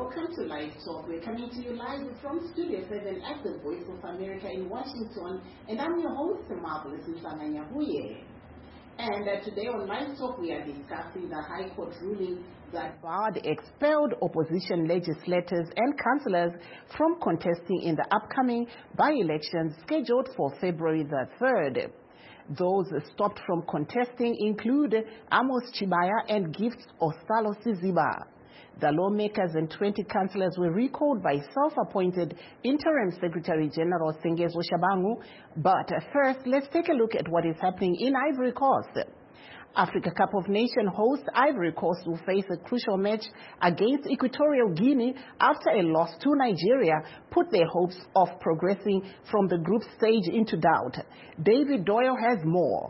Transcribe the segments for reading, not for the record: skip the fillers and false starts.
welcome to Live Talk. We're coming to you live from Studio 7 at the Voice of America in Washington, and I'm your host, Marvelous Nsanganyahuye. And today on Live Talk, we are discussing the High Court ruling that barred expelled opposition legislators and councillors from contesting in the upcoming by-elections scheduled for February the 3rd. Those stopped from contesting include Amos Chibaya and Gifts Ostalo Siziba. The lawmakers and 20 councillors were recalled by self-appointed Interim Secretary General Sengezo Shabangu. But first, let's take a look at what is happening in Ivory Coast. Africa Cup of Nations host Ivory Coast will face a crucial match against Equatorial Guinea after a loss to Nigeria put their hopes of progressing from the group stage into doubt. David Doyle has more.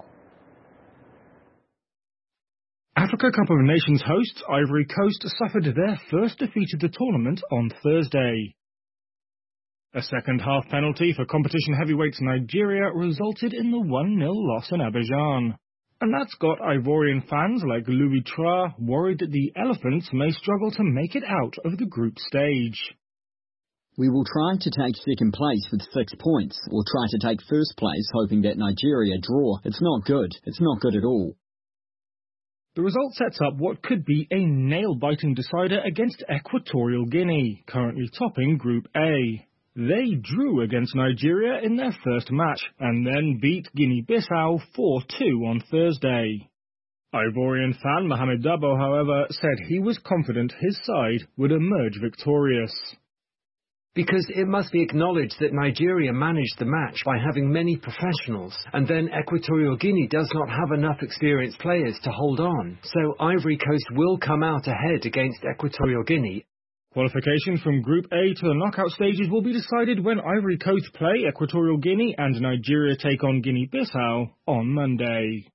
Africa Cup of Nations hosts Ivory Coast suffered their first defeat of the tournament on Thursday. A second-half penalty for competition heavyweights Nigeria resulted in the 1-0 loss in Abidjan. And that's got Ivorian fans like Louis Tra worried that the Elephants may struggle to make it out of the group stage. We will try to take second place with 6 points, or try to take first place hoping that Nigeria draw. It's not good. It's not good at all. The result sets up what could be a nail-biting decider against Equatorial Guinea, currently topping Group A. They drew against Nigeria in their first match and then beat Guinea-Bissau 4-2 on Thursday. Ivorian fan Mohamed Dabo, however, said he was confident his side would emerge victorious. Because it must be acknowledged that Nigeria managed the match by having many professionals, and then Equatorial Guinea does not have enough experienced players to hold on. So Ivory Coast will come out ahead against Equatorial Guinea. Qualification from Group A to the knockout stages will be decided when Ivory Coast play Equatorial Guinea and Nigeria take on Guinea-Bissau on Monday.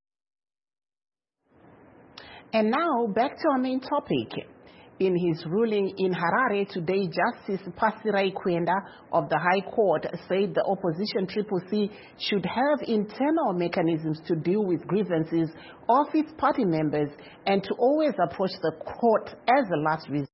And now, back to our main topic. In his ruling in Harare today, Justice Pasirai Kwenda of the High Court said the opposition Triple C should have internal mechanisms to deal with grievances of its party members and to always approach the court as a last resort.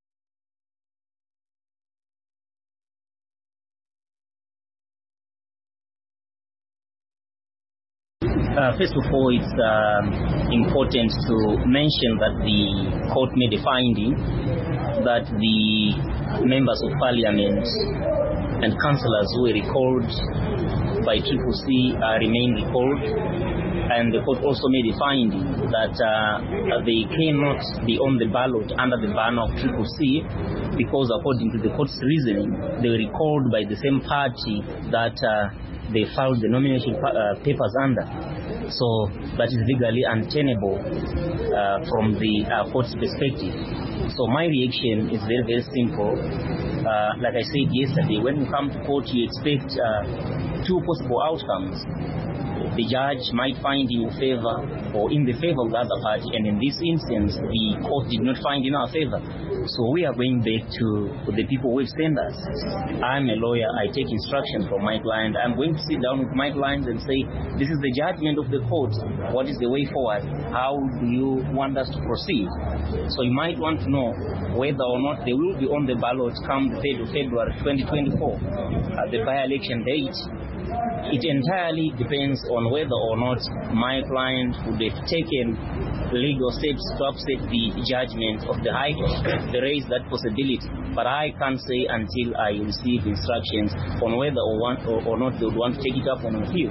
First of all, it's important to mention that the court made a finding that the members of parliament and councillors who were recalled by Triple C remain recalled. And the court also made a finding that they cannot be on the ballot under the banner of Triple C because according to the court's reasoning, they were recalled by the same party that they filed the nomination papers under. So that is legally untenable from the court's perspective. So my reaction is very, very simple. Like I said yesterday, when you come to court, you expect two possible outcomes. The judge might find in your favor or in the favor of the other party, and in this instance, the court did not find in our favor. So we are going back to the people who have sent us. I'm a lawyer. I take instructions from my client. I'm going to sit down with my client and say, this is the judgment of the court. What is the way forward? How do you want us to proceed? So you might want to know whether or not they will be on the ballot come the 3rd of February 2024 at the by-election date. It entirely depends on whether or not my client would have taken legal steps to upset the judgment of the High Court. There is that possibility, but I can't say until I receive instructions on whether or not they would want to take it up on appeal.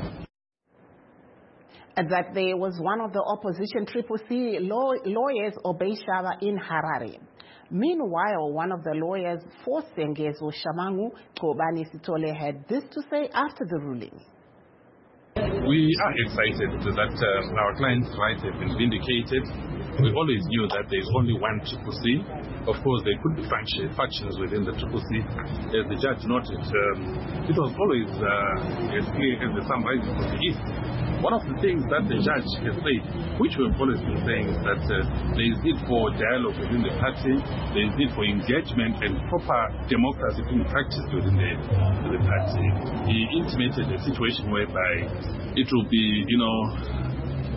That there was one of the opposition Triple C lawyers, Obey Shaba, in Harare. Meanwhile, one of the lawyers for Sengezo Shabangu, Kobani Sitole, had this to say after the ruling. We are excited that our client's rights have been vindicated. We always knew that there is only one Triple C. Of course, there could be factions within the Triple C. As the judge noted, it was always as clear as the sun rises from the east. One of the things that the judge has said, which we've always been saying, is that there is need for dialogue within the party, there is need for engagement and proper democracy being practiced within the party. He intimated a situation whereby it will be,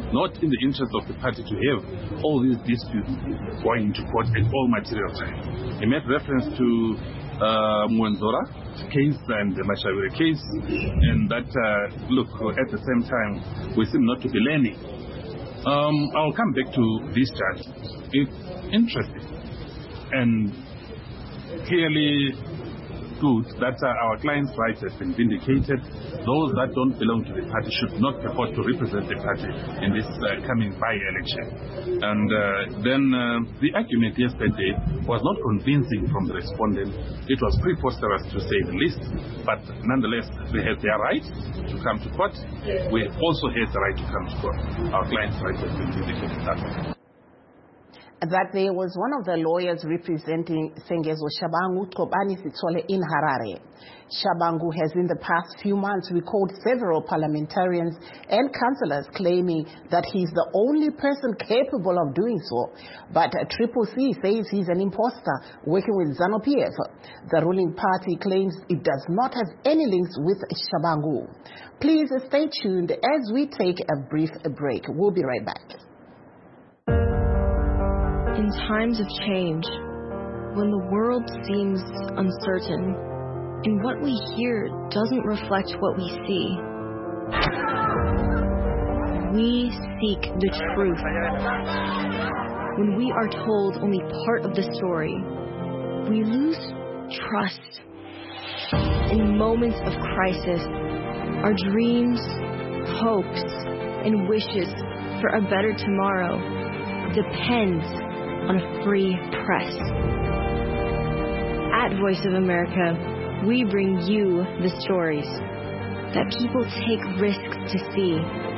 not in the interest of the party to have all these disputes going into court at all material times. He made reference to Mwenzora case and the Mashavire case, and that, look, at the same time, we seem not to be learning. I'll come back to this charge. It's interesting and clearly good that our client's rights have been vindicated. Those that don't belong to the party should not purport to represent the party in this coming by-election. And then the argument yesterday was not convincing from the respondent. It was preposterous to say the least, but nonetheless, they had their right to come to court. We also had the right to come to court. Our client's rights have been vindicated that way. That there was one of the lawyers representing Sengezo Shabangu Tobani Sitole in Harare. Shabangu has in the past few months recalled several parliamentarians and councillors claiming that he's the only person capable of doing so. But Triple C says he's an imposter working with ZANU-PF. The ruling party claims it does not have any links with Shabangu. Please stay tuned as we take a brief break. We'll be right back. In times of change, when the world seems uncertain and what we hear doesn't reflect what we see, we seek the truth. When we are told only part of the story, we lose trust. In moments of crisis, our dreams, hopes, and wishes for a better tomorrow depends on a free press. At Voice of America, we bring you the stories that people take risks to see.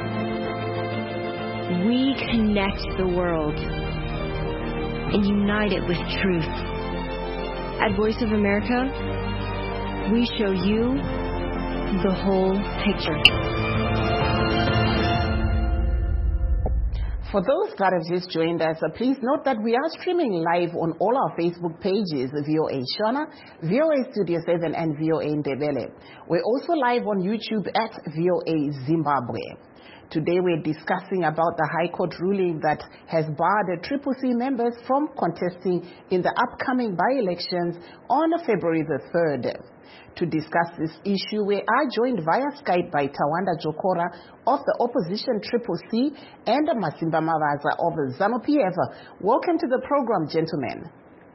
We connect the world and unite it with truth. At Voice of America, we show you the whole picture. For those that have just joined us, please note that we are streaming live on all our Facebook pages, VOA Shona, VOA Studio 7, and VOA Ndebele. We're also live on YouTube at VOA Zimbabwe. Today we're discussing about the High Court ruling that has barred Triple C members from contesting in the upcoming by-elections on February the 3rd. To discuss this issue, we are joined via Skype by Tawanda Jokora of the opposition Triple C and Masimba Mavaza of ZANU-PF. Welcome to the program, gentlemen.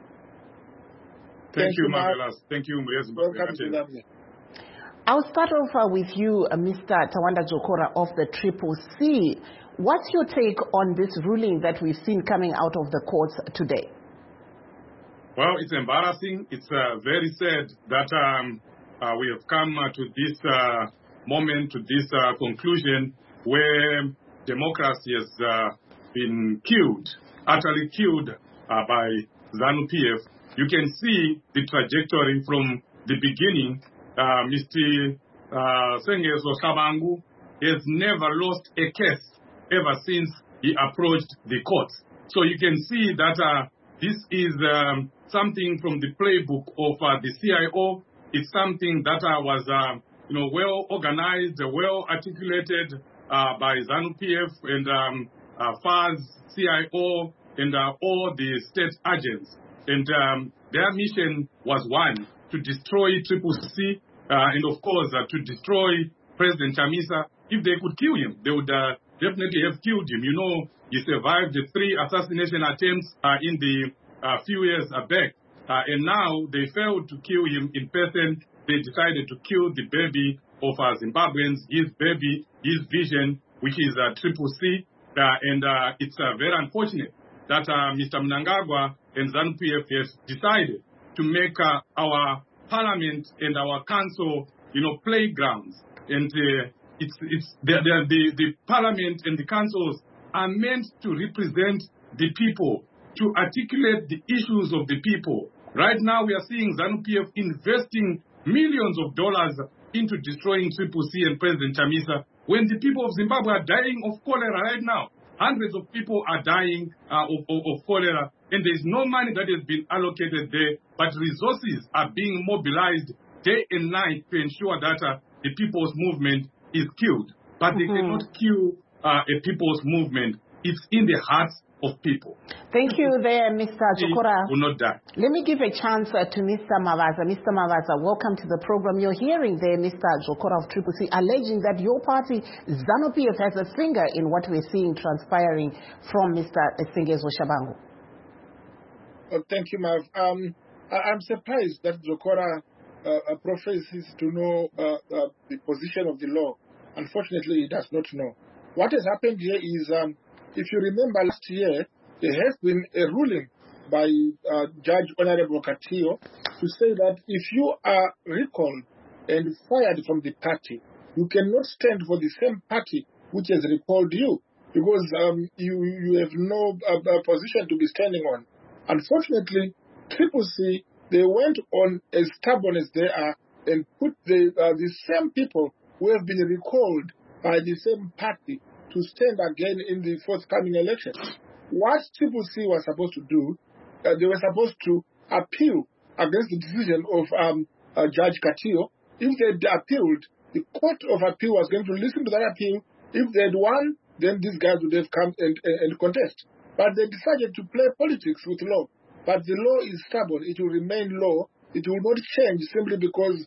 Thank you, Marvelous. Thank you, Welcome to them. I'll start off with you, Mr. Tawanda Jokora of the Triple C. What's your take on this ruling that we've seen coming out of the courts today? Well, it's embarrassing. It's very sad that we have come to this moment, to this conclusion where democracy has been killed, utterly killed by ZANU-PF. You can see the trajectory from the beginning. Mr. Sengezo Shabangu has never lost a case ever since he approached the courts. So you can see that this is something from the playbook of the CIO. It's something that was well organized, well articulated by ZANU-PF and FAZ, CIO, and all the state agents. And their mission was one, to destroy Triple C, and of course to destroy President Chamisa. If they could kill him, they would definitely have killed him. You know, he survived the 3 assassination attempts in the few years back. And now they failed to kill him in person. They decided to kill the baby of Zimbabweans, his baby, his vision, which is Triple C. And it's very unfortunate that Mr. Mnangagwa and ZANU-PF has decided to make our parliament and our council, playgrounds. And the parliament and the councils are meant to represent the people, to articulate the issues of the people. Right now we are seeing ZANU-PF investing millions of dollars into destroying Triple C and President Chamisa, when the people of Zimbabwe are dying of cholera right now. Hundreds of people are dying of cholera, and there is no money that has been allocated there, but resources are being mobilized day and night to ensure that the people's movement is killed. But they cannot kill a people's movement. It's in the hearts of people. Thank you there, Mr. Jokora. Will not die. Let me give a chance to Mr. Mavaza. Mr. Mavaza, welcome to the program. You're hearing there Mr. Jokora of Triple C alleging that your party, ZANU-PF, has a finger in what we're seeing transpiring from Mr. Sengezo Shabangu. Thank you, Mav. I'm surprised that Jokora professes to know the position of the law. Unfortunately, he does not know. What has happened here is, if you remember last year, there has been a ruling by Judge Honorable Katillo to say that if you are recalled and fired from the party, you cannot stand for the same party which has recalled you, because you have no position to be standing on. Unfortunately, Triple C, they went on as stubborn as they are and put the same people who have been recalled by the same party to stand again in the forthcoming elections. What Triple C was supposed to do, they were supposed to appeal against the decision of Judge Katillo. If they had appealed, the Court of Appeal was going to listen to that appeal. If they had won, then these guys would have come and contest. But they decided to play politics with law. But the law is stubborn. It will remain law. It will not change simply because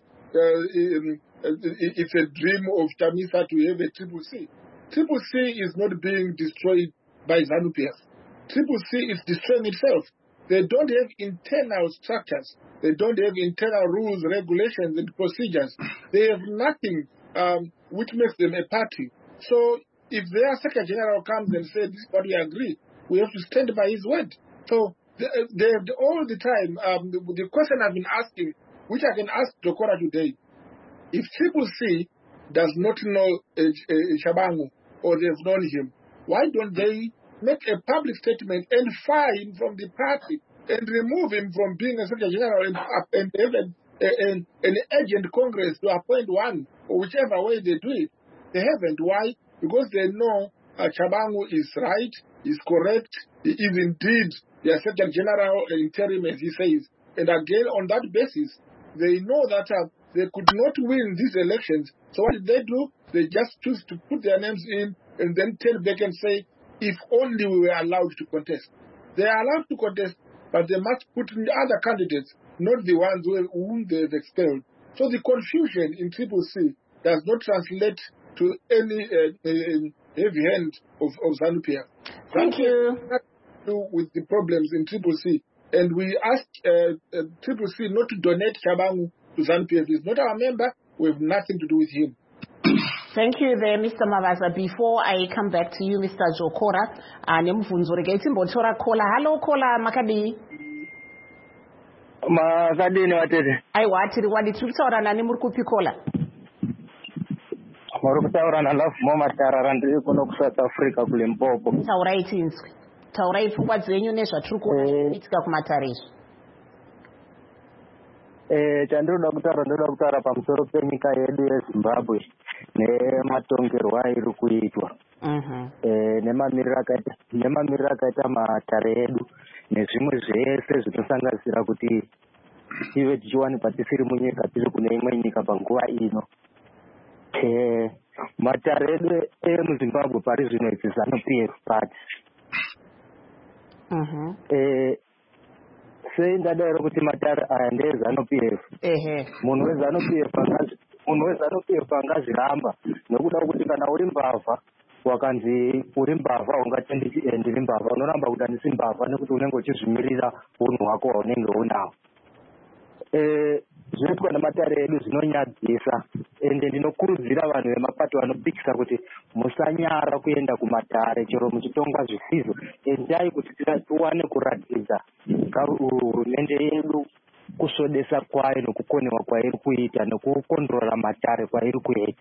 it's a dream of Chamisa to have a Triple C. Triple C is not being destroyed by ZANU-PF. Triple C is destroying itself. They don't have internal structures. They don't have internal rules, regulations, and procedures. They have nothing which makes them a party. So if their Secretary General comes and says, this is what we agree, we have to stand by his word. So they have all the time, the question I've been asking, which I can ask Jokora today, if Triple C does not know Shabangu, or they've known him, why don't they make a public statement and fire him from the party and remove him from being a Secretary General and have an urgent Congress to appoint one, or whichever way they do it? They haven't. Why? Because they know Shabangu is right, is correct, he is indeed their Secretary General interim, as he says. And again, on that basis, they know that they could not win these elections. So what did they do? They just choose to put their names in and then turn back and say, if only we were allowed to contest. They are allowed to contest, but they must put in other candidates, not the ones whom they've expelled. So the confusion in Triple C does not translate to any heavy hand of ZANU-PF. Thank you. With the problems in Triple C. And we asked Triple C not to donate Shabangu to ZANU-PF. He's not our member. We have nothing to do with him. Thank you there, Mr. Mavaza. Before I come back to you, Mr. Jokora, hello, Kola Makadi. Makadi ni watete. Ai watiri wadi tutaura nani murkupi Kola. Murukutaura na lafu mama tararandiri kuno kusata Afrika kule Mpopo. Tauraiti inswi. Tauraiti fungwa zenyu nezva turikuitika kumatarisha. Chandoda kutara pamusoro penyika yedu yeZimbabwe nematongerwo ari kuitwa. Nemamiriro akaita matare edu nezvimwe zvese zvinosanganisira kuti tive tichiwanikwa tisiri munyika tiri kune imwe nyika panguva ino. Matare edu emuZimbabwe pari zvino idzi ZANU-PF party. Sei ndadairo kuti matare aya ndeeZANU-PF. Munhu weZANU-PF angazviramba nokuda kuti kana uri mbavha wakanzi uri mbavha ungatendi ndiri mbavha, unoramba kuti handisi mbavha nekuti unenge uchizvimirira unhu hwako hwaunenge unawo. Zvinoitwa nematare edu zvinonyadzisa, ende ndinokurudzira vanhu vemapato vanopikisa kuti musanyara kuenda kumatare chero muchitongwa zvisizvo. Endai kuti tiwane kuratidza hurumende yedu kusvodesa kwayo nokukonewa kwairi kuita nokukondorora matare kwairi kuita.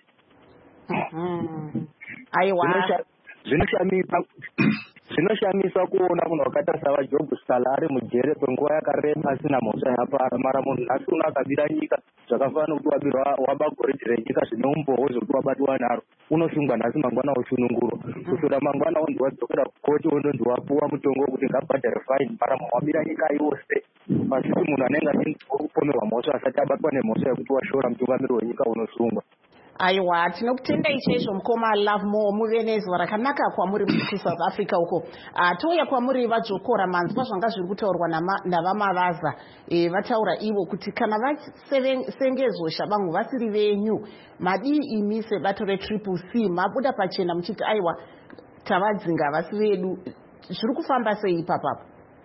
Zvinoshamisa kuona munhu wakaita savaJob Sala ari mujere kwenguva yakareba asina mhosva yapara, mara munhu nhasi uno akabira nyika zvakafanana kuti waba goridhe renyika zvine umboo zvokuti wabatwa naro, unosungwa nhasi mangwana osunungurwa, kusvika mangwana wondiwadzokera kukoti wondonzi wapuwa mutongo wekuti ngabhadhare faini, mara munhu wabira nyika yose pasiti munhu anenge achinzwa kupomerwa mhosva asati abatwa nemhosva yekuti washora mutungamiri wenyika unosungwa. Aiwa, tinokutendai chaizvo mukoma Love More muve nezuva rakanaka kwamuri South Africa uko. Touya kwamuri vadzokora manzwa zvanga zviri kutaurwa navamavaza. Vataura ivo kuti kana vasengezwa shabangu vasiri venyu, madii imi sebato retriple C mabuda pachena muchiti aiwa tavadzinga vasi vedu. Zviri kufamba sei ipapapo?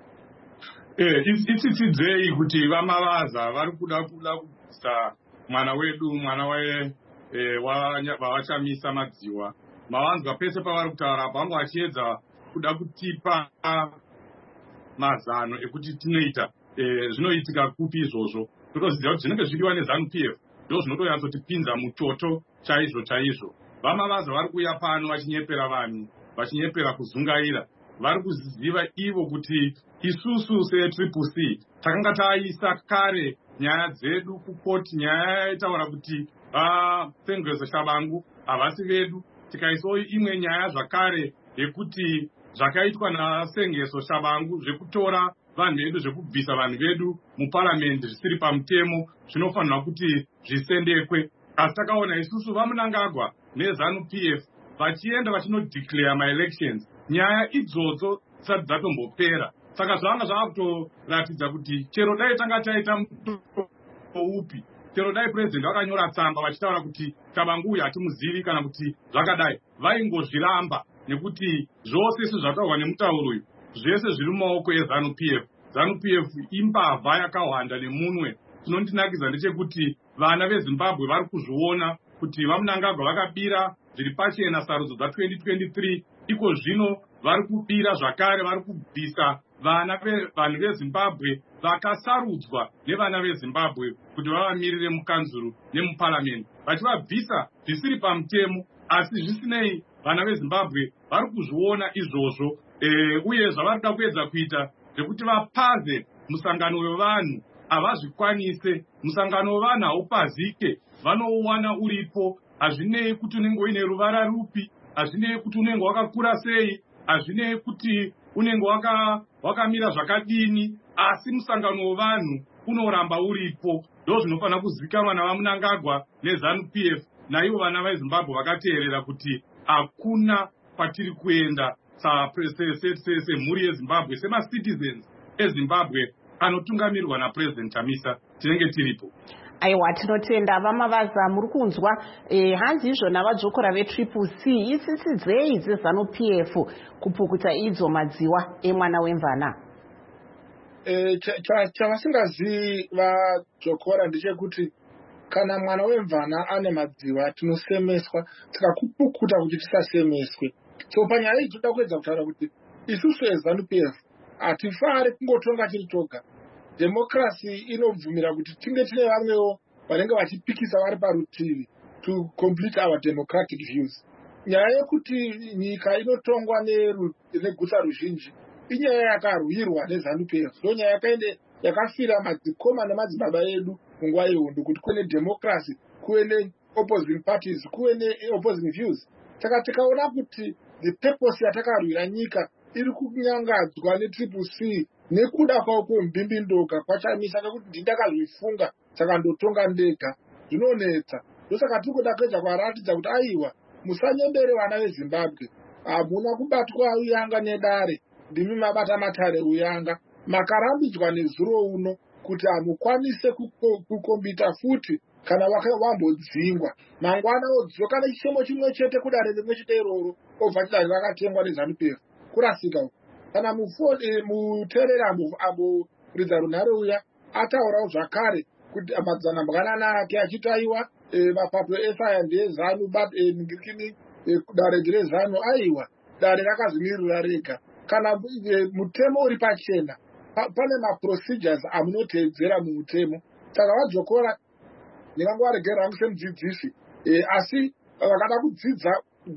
Itsitsei kuti vamavaza vari kuda kubvisa mwana wedu, mwana wavachamisa madziwa. Mavanzwa pese pavari kutaura vangu vachiedza kuda kutipa mazano ekuti tinoita zvinoitika kupi izvozvo. Totoziva kuti zvinenge zviriwa neZANU-PF ndo zvinotonyatsotipinza muchoto chaizvo. Vamavaza vari kuuya pano vachinyepera vanhu, vachinyepera kuzungaira. Vari kuziva ivo kuti isusu setriple C takanga taisa kare nyaya dzedu kukoti, nyaya yaitaura kuti vaSengezwa Shabangu havasi vedu. Tikaisawo imwe nyaya zvakare yekuti zvakaitwa naSengezwa Shabangu zvekutora vanhu vedu, zvekubvisa vanhu vedu muparamendi zvisiri pamutemo zvinofanirwa kuti zvisendekwe. Asi takaona isusu vaMunangagwa neZANU-PF vachienda vachinodeclare maelections, nyaya idzodzo dzisati dzatombopera. Saka zvanga zvavakutoratidza kuti chero dai tanga taita mutoto upi, chero dai president vakanyora tsamba vachitaura kuti Shabangu uyu hatimuzivi kana kuti zvakadai, vaingozviramba nekuti zvose sezvataurwa nemutauro uyu zvese zviri mumaoko eZANU-PF. ZANU-PF imbavha yakawanda nemunwe. Chinondinakidza ndechekuti vana veZimbabwe vari kuzviona kuti vaMunangagwa vakabira zviri pachena sarudzo dza2023, iko zvino vari kubira zvakare, vari kubvisa vanhu veZimbabwe vakasarudzwa nevana veZimbabwe kuti vavamirire mukanzuru nemuparamendi, vachivabvisa zvisiri pamutemo. Asi zvisinei, vana veZimbabwe vari kuzviona izvozvo, uye zvavari kuda kuedza kuita zvekuti vapaze musangano wevanhu havazvikwanise. Musangano wevanhu haupazike, vanouwana uripo. Hazvinei kuti unenge uine ruvara rupi, hazvinei kuti unenge wakakura sei, hazvinei kuti unenge wakamira zvakadini, asi musangano wevanhu unoramba uripo. Ndo zvinofanira kuzivikanwa navaMunangagwa neZANU-PF naivo vana veZimbabwe vakateerera kuti hakuna kwatiri kuenda semhuri yeZimbabwe, semacitizens eZimbabwe anotungamirwa naPresident Chamisa, tinenge tiripo. Aiwa, tinotenda vamavaza muri kunzwa. Hanzi izvona vadzokora vetriple C isisidzei dzeZANU-PF kupukuta idzo madziwa emwana wemvana. Chavasingazivi vadzokora ndechekuti kana mwana wemvana ane madziwa tinosemeswa, tikakupukuta kuti tisasemeswe. So panyaya iyi toda kuedza kutaura kuti isusu eZANU-PF hatifari kungotonga tiri toga. Democracy inobvumira kuti tinge tine vamwewo vanenge vachipikisa vari parutivi to complete our democratic views. Nyaya yekuti nyika inotongwa neguta ruzhinji inyaya yakarwirwa neZANU-PF. Ndo nyaya yakafira madzikoma nemadzibaba edu munguva yehondo kuti kuve nedemocracy, kuve neopposing parties, kuve neopposing views. Saka tikaona kuti the purpose yatakarwira nyika iri kunyangadzwa netriple C nekuda kwavo kwembimbindoka kwaChamisa, nekuti ndindakazvifunga saka ndotonga ndega, zvinonetsa. Ndosaka tiri kuda kuedza kwaratidza kuti aiwa, musanyembere vana veZimbabwe, hamuna kubatwa uyanga nedare, ndimi mabata matare uyanga, makarambidzwa nezuro uno kuti hamukwanise kukombita futi kana wambodzingwa. Mangwana odzoka nechitemo chimwe chete kudare rimwe chete iroro, obva chidare rakatengwa neZANU-PF. Kurasika uku. Kana muteereri amboridza runhare uya ataurawo zvakare kuti madzana mwanana ake achitaiwa mapato esaya ndeezanu ngikini dare reZANU, aiwa dare rakazvimirira rega. Kana mutemo uri pachena pane maprocedures amunoteedzera mumutemo. Saka vadzokora ndingangovaregera hangu semudzidzisi, asi vakada kudzidza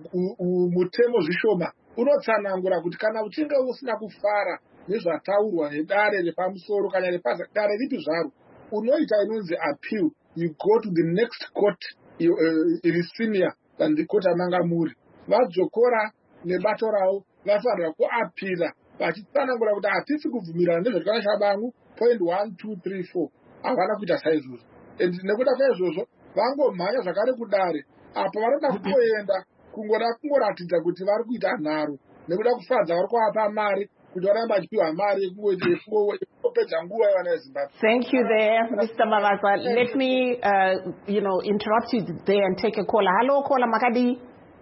mutemo zvishoma unotsanangura kuti kana uchinge usina kufara nezvataurwa nedare repamusoro kana dare ripi zvaro, unoita inonzi appeal, you go to the next court iri senior than the court amanga muri. Vadzokora nebato ravo vafanira kuapira vachitsanangura kuti hatisi kubvumirana nezvatikana Shabangu point 1 2 3 4, havana kuita saizvozvo. Nekuda kwaizvozvo vangomhanya zvakare kudare apa vanoda kutoenda kungoratidza kuti vari kuita nharo nekuda kufadza vari kuvapa mari kuti varambe vachipiwa mari yekungopedza nguva yevana vezimbabwe. Thank you there, Mr. Mavaza. Let me interrupt you there and take a caller. Hello, caller Makadi.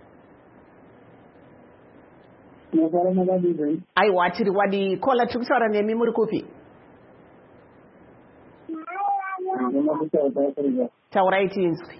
Aiwa tiri wadi caller tukutaura nemi muri kupi? Taurai tinzwi.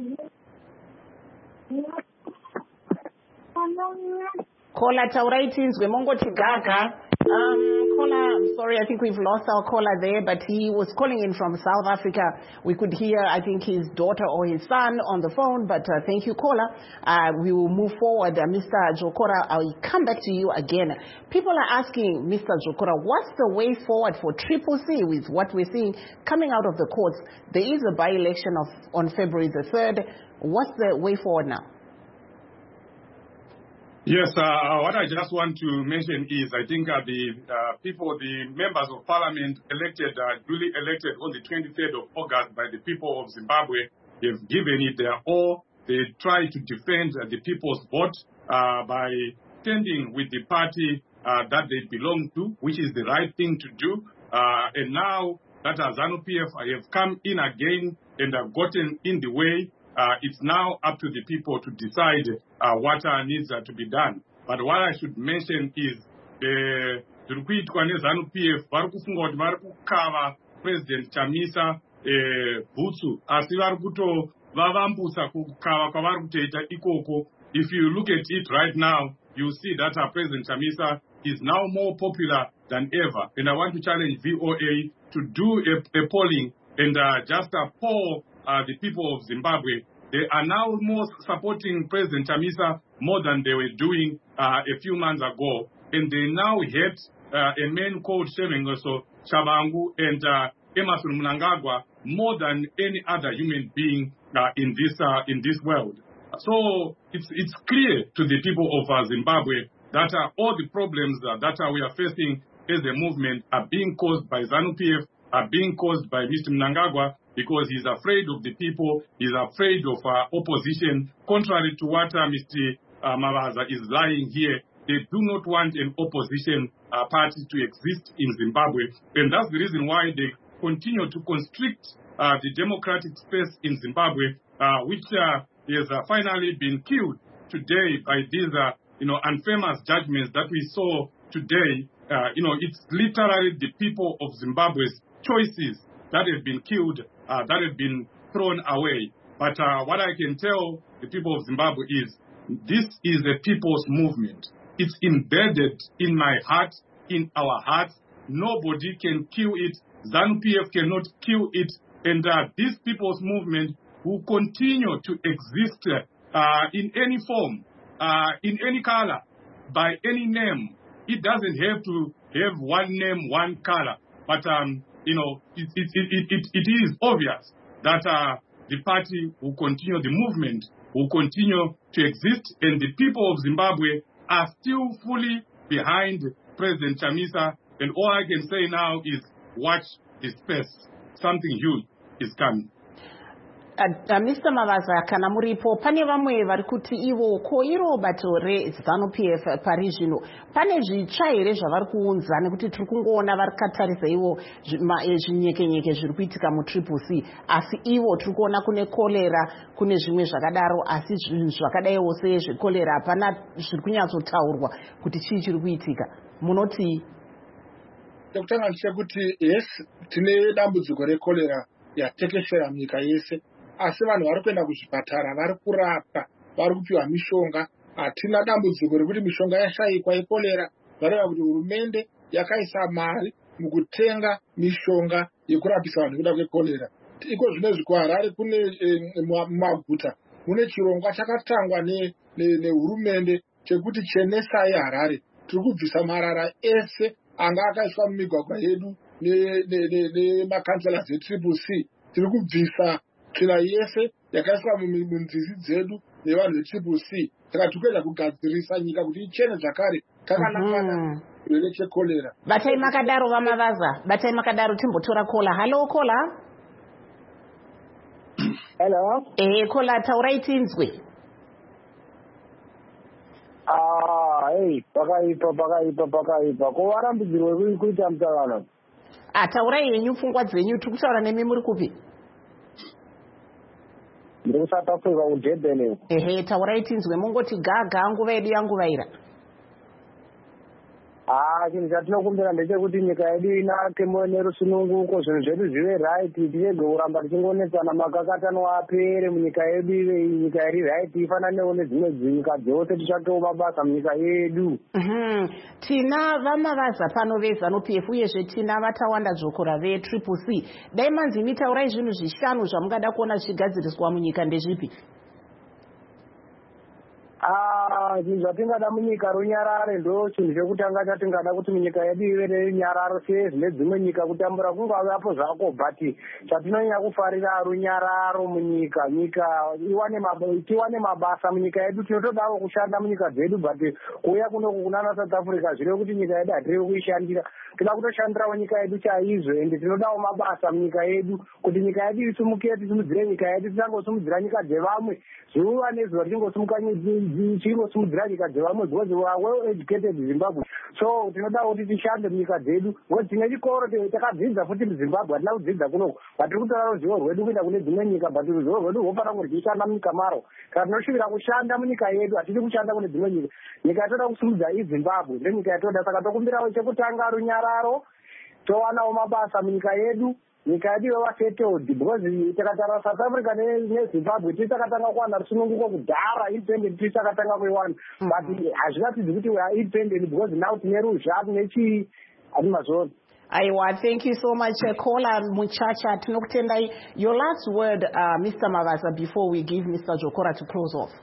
Caller taurai tinzwi mongoti gaga. Caller, I'm sorry, I think we've lost our caller there, but he was calling in from South Africa. We could hear, I think, his daughter or his son on the phone, but thank you, caller. We will move forward. Mr. Jokora, I'll come back to you again. People are asking, Mr. Jokora, what's the way forward for Triple C with what we're seeing coming out of the courts? There is a by-election on February the 3rd. What's the way forward now? Yes, what I just want to mention is I think the members of parliament duly elected on the 23rd of August by the people of Zimbabwe, they've given it their all. They try to defend the people's vote by standing with the party that they belong to, which is the right thing to do. And now that ZANU-PF have come in again and have gotten in the way, it's now up to the people to decide what needs to be done. But what I should mention is the ZANU-PF vari kufunga kuti vari kukava President Chamisa bhutsu asi vari kutovavambusa kukava kwavari kutoita ikoko. If you look at it right now, you see that President Chamisa is now more popular than ever. And I want to challenge VOA to do a polling and just poll the people of Zimbabwe. They are now more supporting President Chamisa more than they were doing a few months ago. And they now hate a man called Shemengoso Shabangu and Emerson Mnangagwa more than any other human being in this world. So it's clear to the people of Zimbabwe that all the problems that we are facing as a movement are being caused by ZANU-PF, are being caused by Mr. Mnangagwa, because he's afraid of the people, he's afraid of opposition. Contrary to what Mr. Mavaza is lying here, they do not want an opposition party to exist in Zimbabwe. And that's the reason why they continue to constrict the democratic space in Zimbabwe, which has finally been killed today by these unfamous judgments that we saw today. It's literally the people of Zimbabwe's choices that have been killed, that have been thrown away. But what I can tell the people of Zimbabwe is this is a people's movement. It's embedded in my heart, in our hearts. Nobody can kill it. ZANU-PF cannot kill it. And this people's movement will continue to exist in any form, in any color, by any name. It doesn't have to have one name, one color. But it is obvious that the party will continue, the movement will continue to exist, and the people of Zimbabwe are still fully behind President Chamisa. And all I can say now is watch the space. Something huge is coming. Mr. Mavaza, kana muripo pane vamwe vari kuti ivo ko iro bato reZANU-PF pari zvino pane zvitsva here zvavari kuunza nekuti tiri kungoona vari katarisa ivo zvinyekenyeke zviri kuitika muTriple C, asi ivo tiri kuona kune kolera, kune zvimwe zvakadaro, asi zvinhu zvakadaiwo sezvekolera hapana zviri kunyatsotaurwa kuti chii chiri kuitika. Munoti chekutanga ndechekuti yes, tine dambudziko rekolera yatekeshera nyika yese, asi vanhu vari kuenda kuzvipatara, vari kurapwa, vari kupiwa mishonga. Hatina dambudziko rekuti mishonga yashayikwa yekolera, zvareva kuti hurumende yakaisa mari mukutenga mishonga yekurapisa vanhu nekuda kwekolera. Iko zvinezvi kuHarare kune mumaguta mune chirongwa chakatangwa nehurumende chekuti chenesai Harare. Tiri kubvisa marara ese anga akaiswa mumigwagwa yedu nemakanzela zeTriple C. Tiri kubvisa tsvina yese yakaiswa munzizi dzedu nevanhu veTriple C. Saka tiri kuenda kugadzirisa nyika kuti ichene zvakare kakanakana chirwere chekolera. Batai makadaro vaMavaza, batai makadaro timbotora kola. Hello kola. Hello. Kola taurai tinzwe. Hey, pakaipa. Kuwarambidzirwe kuita mutagano. Taurai yenyu pfungwa dzenyu tiri kutaura nemi muri kupi? Ndiri kuSouth Africa kuDurban. Taurai tinzwe mungoti gaga nguva yedu yanguvaira. Chinhu chatinokumbira ndechekuti nyika yedu inake nerusununguko, zvinhu zvedu zvive right, tirege kuramba tichingonetsana, makakatano apere munyika yedu ive nyika iri right, ifananewo nedzimwe nyika dzose, titsvakewo mabasa munyika yedu. Tina vamavaza pano veZANU-PF uyezve tina vatawanda dzvokora veTriple C. Dai manzi mitaurai zvinhu zvishanu zvamungada kuona zvichigadziriswa munyika ndezvipi? Zvinhu zvatingada munyika runyarare ndo chinhu chekutanga chatingada kuti munyika yedu ive nerunyararo sezvine dzimwe nyika kutambura kungavapo zvako, but chatinonyanya kufarira runyararo munyika, nyika tiwane mabasa munyika yedu. Tinotodawo kushanda munyika dzedu, but kuuya kunoku kunana South Africa zvireve kuti nyika yedu hatiri kuishandira. Tinoda kutoshandirawo nyika yedu chaizvo, ende tinodawo mabasa munyika yedu kuti nyika yedu isumukire, tisimudzire nyika yedu, tisangosimudzira nyika dzevamwe zuva nezuva, tichingosimudzira nyika dzevamwe because we are well educated Zimbabwe. So tinoda kuti tishande munyika dzedu, because tine chikoro takadzidza futi muZimbabwe, hatina kudzidza kunoku, but tiri kutora ruzivo rwedu kuenda kune dzimwe nyika, but ruzivo rwedu rwofanira kuti tichishanda munyika maro. Kana tinoshuvira kushanda munyika yedu, hatidi kushanda kune dzimwe nyika. Nyika yatoda kusumudza iZimbabwe, ndiyo nyika yatoda. Saka tokumbirawo chekutanga runyararo, towanawo mabasa munyika yedu, nyika yedu yova settled, because takatara South Africa neZimbabwe titakatanga kuwana rusununguko kudhara, independent titakatanga kuiwana, but hazvingatidzi kuti we are independent because now tine ruzha nechi hatimazvoni. Aiwa, thank you so much, Kola Muchacha. Tinokutendai. Your last word, Mr. Mavaza, before we give Mr. Jokora to close off.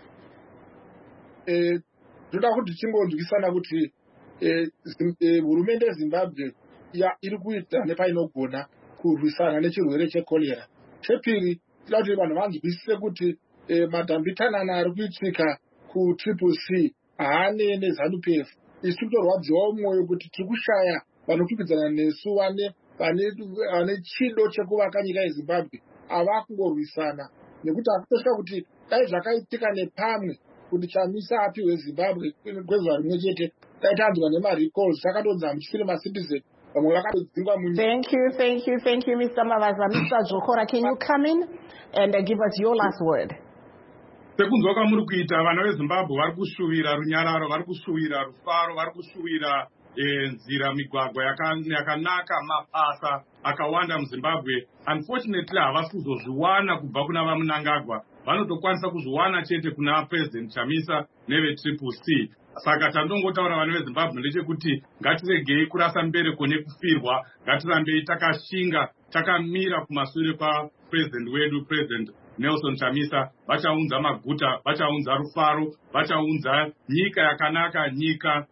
Ndoda kuti tingonzwisana kuti hurumende yeZimbabwe iri kuita nepainogona kurwisana nechirwere chekorera. Chepiri, tinoda kuti vanhu vanzwisise kuti madhambitanana ari kuitika kuTriple C haane neZANU-PF. Isi tiritorwadziwawo mwoyo kuti tiri kushaya vanokwikwidzana nesu vane chido chekuvaka nyika yeZimbabwe. Ava kungorwisana nekuti hakutosvika kuti dai zvakaitika nepamwe kuti Chamisa apiwe Zimbabwe kwezuva rimwe chete, dai tanzwa nemarecalls takandonzi hamuchisiri macitizen. Thank you, Mr. Mavaza. Mr. Jokora, can you come in and give us your last word? Sekunzwa kwamuri kuita, vana veZimbabwe vari kushuvira runyararo, vari kushuvira rufaro, vari kushuvira nzira, migwagwa yakanaka, mabasa akawanda muZimbabwe. Unfortunately havasi kuzozviwana kubva kuna vaMunangagwa, vanotokwanisa kuzviwana chete kuna President Chamisa neveTriple C. Saka tandongotaura vana veZimbabwe ndechekuti ngatiregei kurasa mbereko nekufirwa, ngatirambei takashinga, takamira kumashure kwaPresident wedu, President Nelson Chamisa. Vachaunza maguta, vachaunza rufaro, vachaunza nyika yakanaka, nyika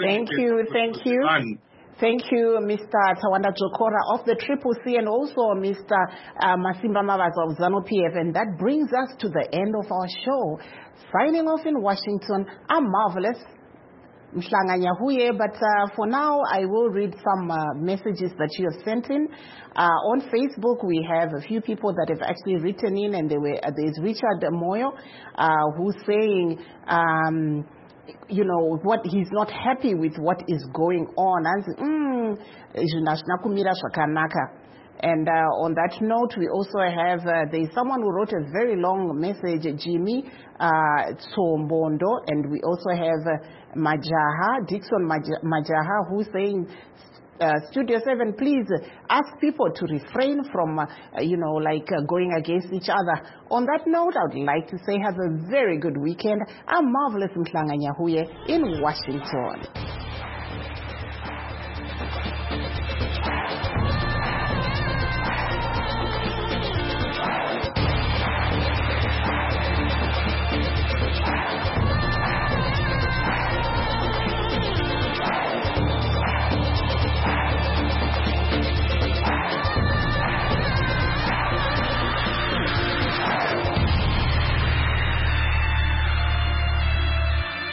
Thank you, Mr. Tawanda Jokora of the Triple C, and also Mr. Masimba Mavaza of ZANU-PF. And that brings us to the end of our show. Signing off in Washington, I'm Marvelous Mhlanga Nyahuye, but for now I will read some messages that you have sent in. On Facebook we have a few people that have actually written in, and there's Richard Moyo who's saying what he's not happy with what is going on. And on that note, we also have, there's someone who wrote a very long message, Jimmy Tsombondo, and we also have Dixon Majaha, who's saying, Studio 7, please ask people to refrain from, going against each other. On that note, I would like to say have a very good weekend. I'm Marvelous Mhlanga Nyahuye in Washington.